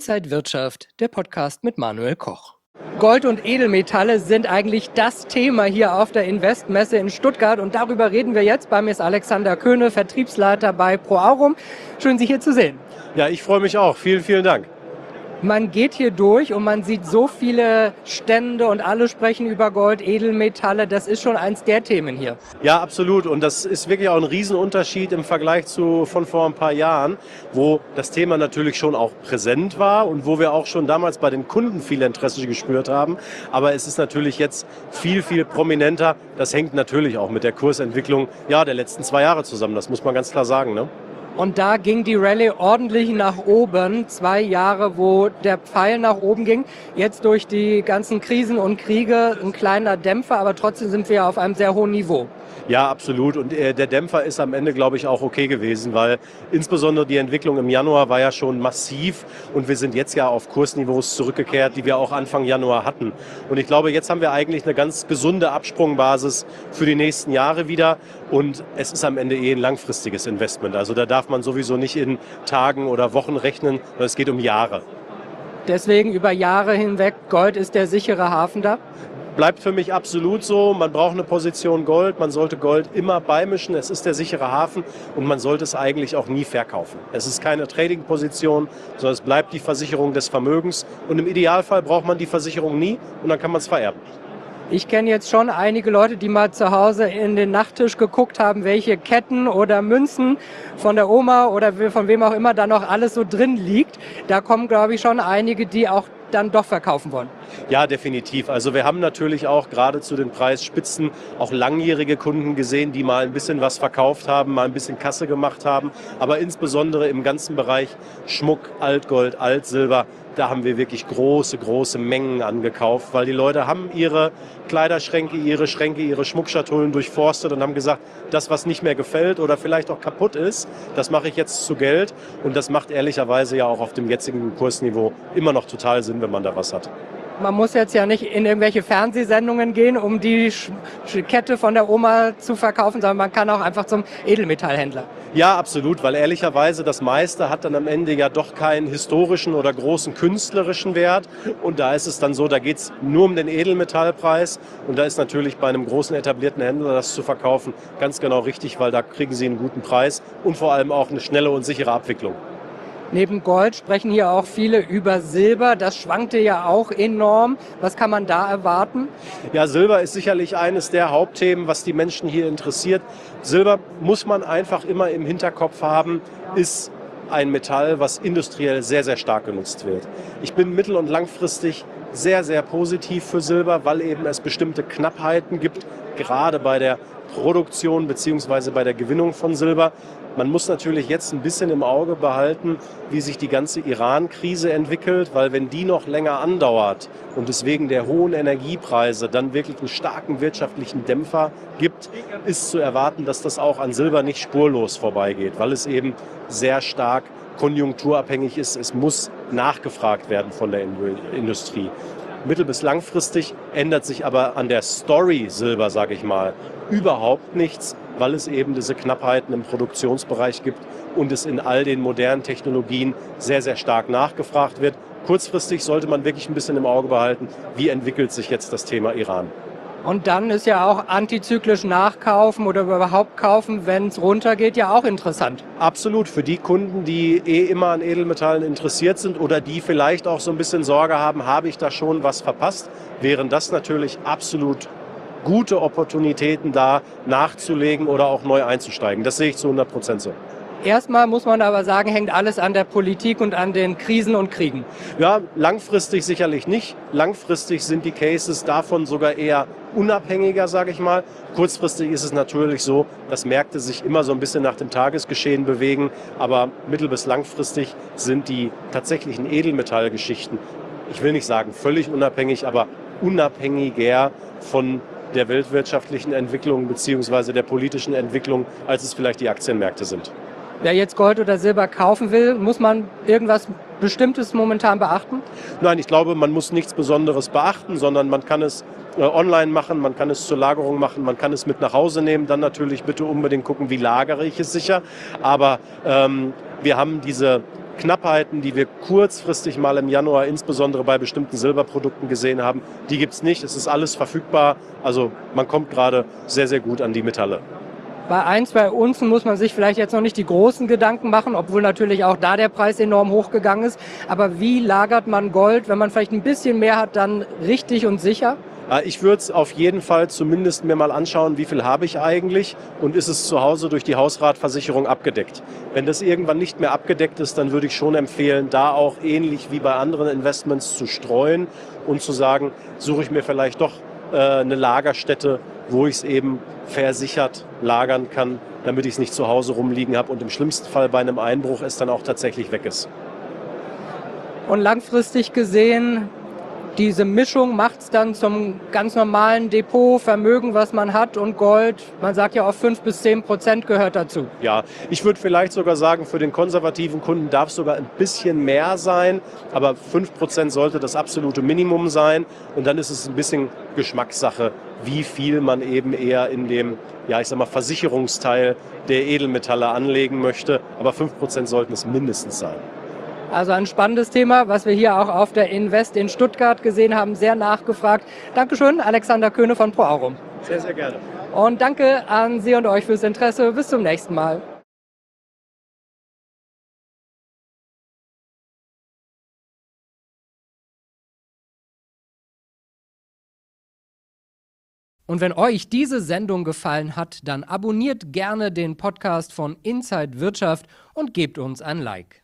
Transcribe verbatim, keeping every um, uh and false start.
Inside Wirtschaft, der Podcast mit Manuel Koch. Gold und Edelmetalle sind eigentlich das Thema hier auf der Investmesse in Stuttgart und darüber reden wir jetzt. Bei mir ist Alexander Köhne, Vertriebsleiter bei ProAurum. Schön, Sie hier zu sehen. Ja, ich freue mich auch. Vielen, vielen Dank. Man geht hier durch und man sieht so viele Stände und alle sprechen über Gold, Edelmetalle. Das ist schon eins der Themen hier. Ja, absolut. Und das ist wirklich auch ein Riesenunterschied im Vergleich zu von vor ein paar Jahren, wo das Thema natürlich schon auch präsent war und wo wir auch schon damals bei den Kunden viel Interesse gespürt haben. Aber es ist natürlich jetzt viel, viel prominenter. Das hängt natürlich auch mit der Kursentwicklung ja, der letzten zwei Jahre zusammen. Das muss man ganz klar sagen, ne? Und da ging die Rallye ordentlich nach oben. Zwei Jahre, wo der Pfeil nach oben ging. Jetzt durch die ganzen Krisen und Kriege ein kleiner Dämpfer, aber trotzdem sind wir auf einem sehr hohen Niveau. Ja, absolut. Und äh, der Dämpfer ist am Ende, glaube ich, auch okay gewesen, weil insbesondere die Entwicklung im Januar war ja schon massiv und wir sind jetzt ja auf Kursniveaus zurückgekehrt, die wir auch Anfang Januar hatten. Und ich glaube, jetzt haben wir eigentlich eine ganz gesunde Absprungbasis für die nächsten Jahre wieder und es ist am Ende eh ein langfristiges Investment. Also da darf man sowieso nicht in Tagen oder Wochen rechnen, sondern es geht um Jahre. Deswegen über Jahre hinweg, Gold ist der sichere Hafen da? Bleibt für mich absolut so. Man braucht eine Position Gold. Man sollte Gold immer beimischen. Es ist der sichere Hafen und man sollte es eigentlich auch nie verkaufen. Es ist keine Trading-Position, sondern es bleibt die Versicherung des Vermögens. Und im Idealfall braucht man die Versicherung nie und dann kann man es vererben. Ich kenne jetzt schon einige Leute, die mal zu Hause in den Nachttisch geguckt haben, welche Ketten oder Münzen von der Oma oder von wem auch immer da noch alles so drin liegt. Da kommen, glaube ich, schon einige, die auch dann doch verkaufen wollen. Ja, definitiv. Also wir haben natürlich auch gerade zu den Preisspitzen auch langjährige Kunden gesehen, die mal ein bisschen was verkauft haben, mal ein bisschen Kasse gemacht haben. Aber insbesondere im ganzen Bereich Schmuck, Altgold, Altsilber, da haben wir wirklich große, große Mengen angekauft, weil die Leute haben ihre Kleiderschränke, ihre Schränke, ihre Schmuckschatullen durchforstet und haben gesagt, das, was nicht mehr gefällt oder vielleicht auch kaputt ist, das mache ich jetzt zu Geld. Und das macht ehrlicherweise ja auch auf dem jetzigen Kursniveau immer noch total Sinn, wenn man da was hat. Man muss jetzt ja nicht in irgendwelche Fernsehsendungen gehen, um die Kette von der Oma zu verkaufen, sondern man kann auch einfach zum Edelmetallhändler. Ja, absolut, weil ehrlicherweise das meiste hat dann am Ende ja doch keinen historischen oder großen künstlerischen Wert. Und da ist es dann so, da geht es nur um den Edelmetallpreis. Und da ist natürlich bei einem großen etablierten Händler das zu verkaufen ganz genau richtig, weil da kriegen sie einen guten Preis und vor allem auch eine schnelle und sichere Abwicklung. Neben Gold sprechen hier auch viele über Silber. Das schwankte ja auch enorm. Was kann man da erwarten? Ja, Silber ist sicherlich eines der Hauptthemen, was die Menschen hier interessiert. Silber muss man einfach immer im Hinterkopf haben, ist ein Metall, was industriell sehr, sehr stark genutzt wird. Ich bin mittel- und langfristig sehr, sehr positiv für Silber, weil eben es bestimmte Knappheiten gibt, gerade bei der Produktion bzw. bei der Gewinnung von Silber. Man muss natürlich jetzt ein bisschen im Auge behalten, wie sich die ganze Iran-Krise entwickelt, weil wenn die noch länger andauert und es wegen der hohen Energiepreise dann wirklich einen starken wirtschaftlichen Dämpfer gibt, ist zu erwarten, dass das auch an Silber nicht spurlos vorbeigeht, weil es eben sehr stark konjunkturabhängig ist. Es muss nachgefragt werden von der Industrie. Mittel- bis langfristig ändert sich aber an der Story Silber, sage ich mal, überhaupt nichts, weil es eben diese Knappheiten im Produktionsbereich gibt und es in all den modernen Technologien sehr, sehr stark nachgefragt wird. Kurzfristig sollte man wirklich ein bisschen im Auge behalten, wie entwickelt sich jetzt das Thema Iran. Und dann ist ja auch antizyklisch nachkaufen oder überhaupt kaufen, wenn es runtergeht, ja auch interessant. Absolut, für die Kunden, die eh immer an Edelmetallen interessiert sind oder die vielleicht auch so ein bisschen Sorge haben, habe ich da schon was verpasst, wären das natürlich absolut gute Opportunitäten da nachzulegen oder auch neu einzusteigen. Das sehe ich zu hundert Prozent so. Erstmal muss man aber sagen, hängt alles an der Politik und an den Krisen und Kriegen. Ja, langfristig sicherlich nicht. Langfristig sind die Cases davon sogar eher unabhängiger, sage ich mal. Kurzfristig ist es natürlich so, dass Märkte sich immer so ein bisschen nach dem Tagesgeschehen bewegen. Aber mittel- bis langfristig sind die tatsächlichen Edelmetallgeschichten, ich will nicht sagen völlig unabhängig, aber unabhängiger von der weltwirtschaftlichen Entwicklung bzw. der politischen Entwicklung, als es vielleicht die Aktienmärkte sind. Wer jetzt Gold oder Silber kaufen will, muss man irgendwas Bestimmtes momentan beachten? Nein, ich glaube, man muss nichts Besonderes beachten, sondern man kann es äh, online machen, man kann es zur Lagerung machen, man kann es mit nach Hause nehmen. Dann natürlich bitte unbedingt gucken, wie lagere ich es sicher. Aber ähm, wir haben diese Knappheiten, die wir kurzfristig mal im Januar insbesondere bei bestimmten Silberprodukten gesehen haben, die gibt es nicht. Es ist alles verfügbar. Also man kommt gerade sehr, sehr gut an die Metalle. Bei ein, zwei Unzen muss man sich vielleicht jetzt noch nicht die großen Gedanken machen, obwohl natürlich auch da der Preis enorm hochgegangen ist. Aber wie lagert man Gold, wenn man vielleicht ein bisschen mehr hat, dann richtig und sicher? Ich würde es auf jeden Fall zumindest mir mal anschauen, wie viel habe ich eigentlich und ist es zu Hause durch die Hausratversicherung abgedeckt. Wenn das irgendwann nicht mehr abgedeckt ist, dann würde ich schon empfehlen, da auch ähnlich wie bei anderen Investments zu streuen und zu sagen, suche ich mir vielleicht doch äh, eine Lagerstätte, wo ich es eben versichert lagern kann, damit ich es nicht zu Hause rumliegen habe und im schlimmsten Fall bei einem Einbruch es dann auch tatsächlich weg ist. Und langfristig gesehen, diese Mischung macht es dann zum ganz normalen Depotvermögen, was man hat, und Gold, man sagt ja auch fünf bis zehn Prozent gehört dazu. Ja, ich würde vielleicht sogar sagen, für den konservativen Kunden darf es sogar ein bisschen mehr sein, aber fünf Prozent sollte das absolute Minimum sein und dann ist es ein bisschen Geschmackssache, wie viel man eben eher in dem, ja, ich sag mal, Versicherungsteil der Edelmetalle anlegen möchte, aber fünf Prozent sollten es mindestens sein. Also ein spannendes Thema, was wir hier auch auf der Invest in Stuttgart gesehen haben, sehr nachgefragt. Dankeschön, Alexander Köhne von ProAurum. Sehr, sehr gerne. Und danke an Sie und euch fürs Interesse. Bis zum nächsten Mal. Und wenn euch diese Sendung gefallen hat, dann abonniert gerne den Podcast von Inside Wirtschaft und gebt uns ein Like.